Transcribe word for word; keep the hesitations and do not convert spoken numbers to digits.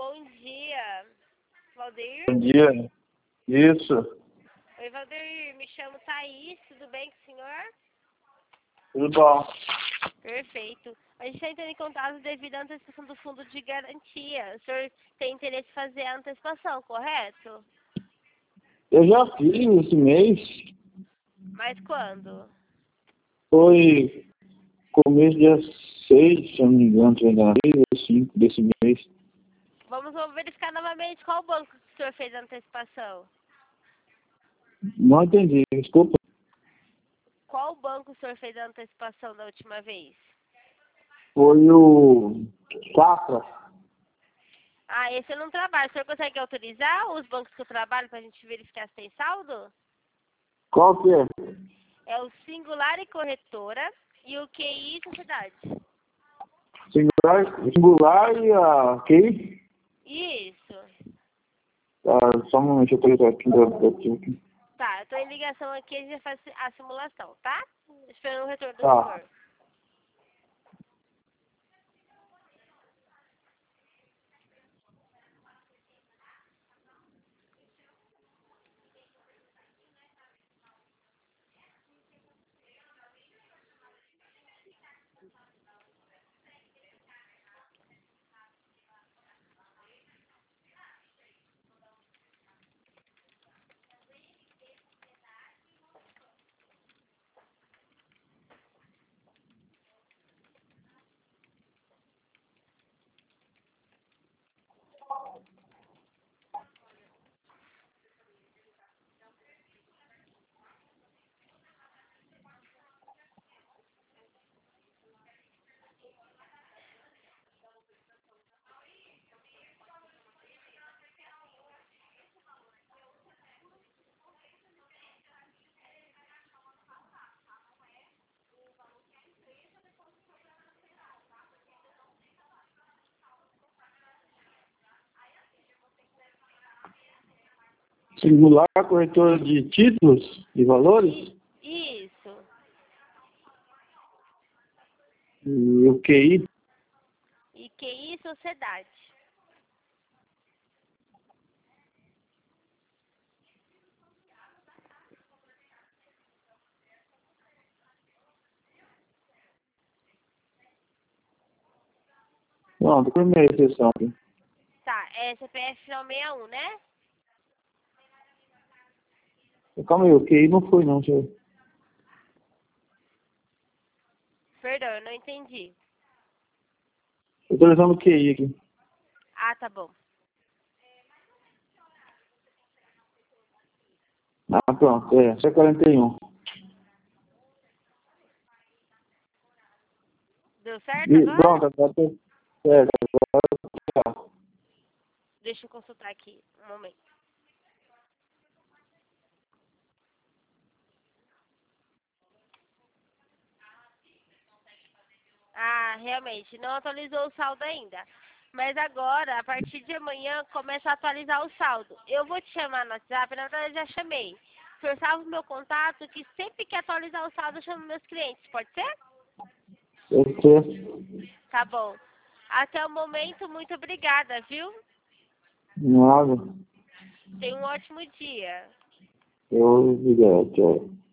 Bom dia, Valdeir. Bom dia. Isso. Oi, Valdeir. Me chamo Thaís. Tudo bem com o senhor? Tudo bom. Perfeito. A gente está entrando em contato devido à antecipação do fundo de garantia. O senhor tem interesse em fazer a antecipação, correto? Eu já fiz esse mês. Mas quando? Foi começo dia seis, se eu não me engano, seis ou cinco desse mês. Vamos verificar novamente qual banco que o senhor fez a antecipação. Não entendi, desculpa. Qual banco o senhor fez a antecipação da última vez? Foi o Safra. Ah, esse eu não trabalho. O senhor consegue autorizar os bancos que eu trabalho para a gente verificar se tem saldo? Qual que é? É o Singular e Corretora e o Q I Sociedade. Singular, singular e a Q? Isso. Ah, só um momento, eu tô aqui do aqui. Tá, eu tô em ligação aqui, a gente faz a simulação, tá? Esperando o retorno do Tá. senhor. Singular, corretora de títulos e valores? Isso. E o Q I? E Q I Sociedade. Não, por meia sessão aqui. Tá, é C P F final sessenta e um, né? Calma aí, o Q I não foi não, senhor. Perdão, eu não entendi. Eu tô usando o Q I aqui. Ah, tá bom. Ah, pronto, é, C quarenta e um. Deu certo E, agora? pronto, agora tô certo. Agora tá. Deixa eu consultar aqui, um momento. Ah, realmente, não atualizou o saldo ainda. Mas agora, a partir de amanhã, começa a atualizar o saldo. Eu vou te chamar no WhatsApp, na verdade eu já chamei. O senhor salva o meu contato, que sempre que atualizar o saldo eu chamo meus clientes, pode ser? Pode ser. Tá bom. Até o momento, muito obrigada, viu? Nada. Tenha um ótimo dia. Eu, obrigado, tchau.